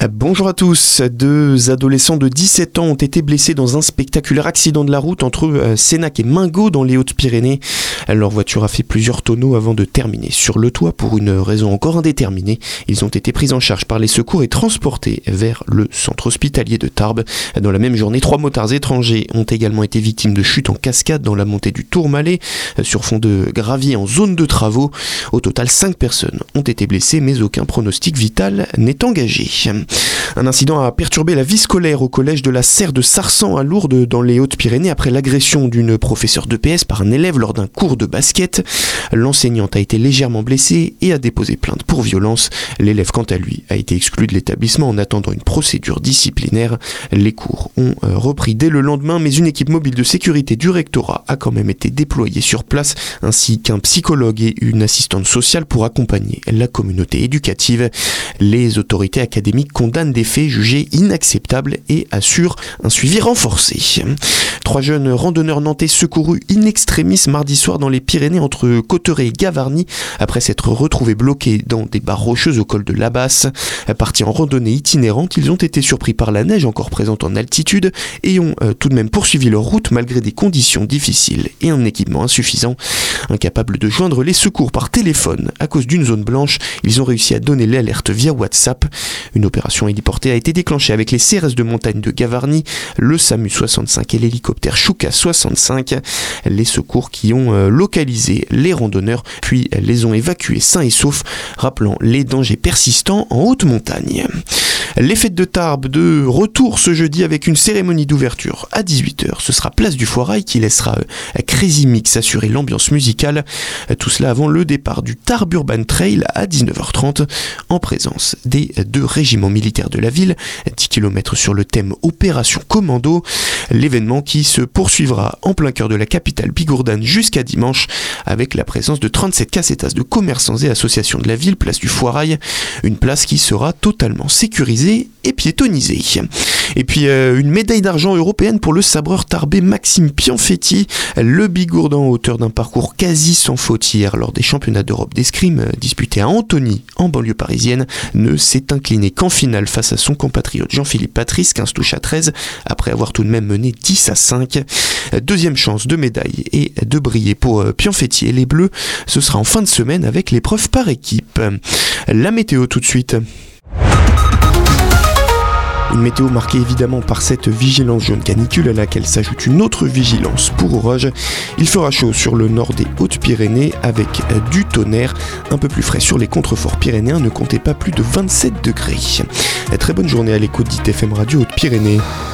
Bonjour à tous. 2 adolescents de 17 ans ont été blessés dans un spectaculaire accident de la route entre Sénac et Mingo dans les Hautes-Pyrénées. Leur voiture a fait plusieurs tonneaux avant de terminer sur le toit pour une raison encore indéterminée. Ils ont été pris en charge par les secours et transportés vers le centre hospitalier de Tarbes. Dans la même journée, 3 motards étrangers ont également été victimes de chutes en cascade dans la montée du Tourmalet sur fond de gravier en zone de travaux. Au total, 5 personnes ont été blessées, mais aucun pronostic vital n'est engagé. Un incident a perturbé la vie scolaire au collège de la Serre de Sarsan à Lourdes dans les Hautes-Pyrénées après l'agression d'une professeure d'EPS par un élève lors d'un cours de basket. L'enseignante a été légèrement blessée et a déposé plainte pour violence. L'élève, quant à lui, a été exclu de l'établissement en attendant une procédure disciplinaire. Les cours ont repris dès le lendemain, mais une équipe mobile de sécurité du rectorat a quand même été déployée sur place, ainsi qu'un psychologue et une assistante sociale pour accompagner la communauté éducative. Les autorités académiques condamnent des faits jugés inacceptables et assurent un suivi renforcé. 3 jeunes randonneurs nantais secourus in extremis mardi soir dans les Pyrénées entre Cauterets et Gavarnie après s'être retrouvés bloqués dans des barres rocheuses au col de l'Abasse. Partis en randonnée itinérante, ils ont été surpris par la neige encore présente en altitude et ont tout de même poursuivi leur route malgré des conditions difficiles et un équipement insuffisant. Incapables de joindre les secours par téléphone à cause d'une zone blanche, ils ont réussi à donner l'alerte via WhatsApp. Une opération héliportée a été déclenchée avec les CRS de montagne de Gavarnie, le SAMU 65 et l'hélicoptère Chouka 65. Les secours qui ont localisé les randonneurs puis les ont évacués sains et saufs, rappelant les dangers persistants en haute montagne. Les fêtes de Tarbes de retour ce jeudi avec une cérémonie d'ouverture à 18h. Ce sera place du Foirail qui laissera Crazy Mix assurer l'ambiance musicale. Tout cela avant le départ du Tarbes Urban Trail à 19h30 en présence des 2 régiments militaires de la ville, 10 km sur le thème Opération Commando. L'événement qui se poursuivra en plein cœur de la capitale bigourdane jusqu'à dimanche avec la présence de 37 casetas de commerçants et associations de la ville, place du Foirail. Une place qui sera totalement sécurisée et piétonnisée. Et puis une médaille d'argent européenne pour le sabreur tarbais Maxime Pianfetti. Le Bigourdan, auteur d'un parcours quasi sans faute hier lors des championnats d'Europe d'escrime disputés à Antony en banlieue parisienne, ne s'est incliné qu'en finale face à son compatriote Jean-Philippe Patrice, 15 touches à 13, après avoir tout de même mené 10-5. Deuxième chance de médaille et de briller pour Pianfetti et les Bleus. Ce sera en fin de semaine avec l'épreuve par équipe. La météo tout de suite. Une météo marquée évidemment par cette vigilance jaune canicule à laquelle s'ajoute une autre vigilance pour orage. Il fera chaud sur le nord des Hautes-Pyrénées avec du tonnerre. Un peu plus frais sur les contreforts pyrénéens, ne comptez pas plus de 27 degrés. Très bonne journée à l'écoute d'ITFM Radio Hautes-Pyrénées.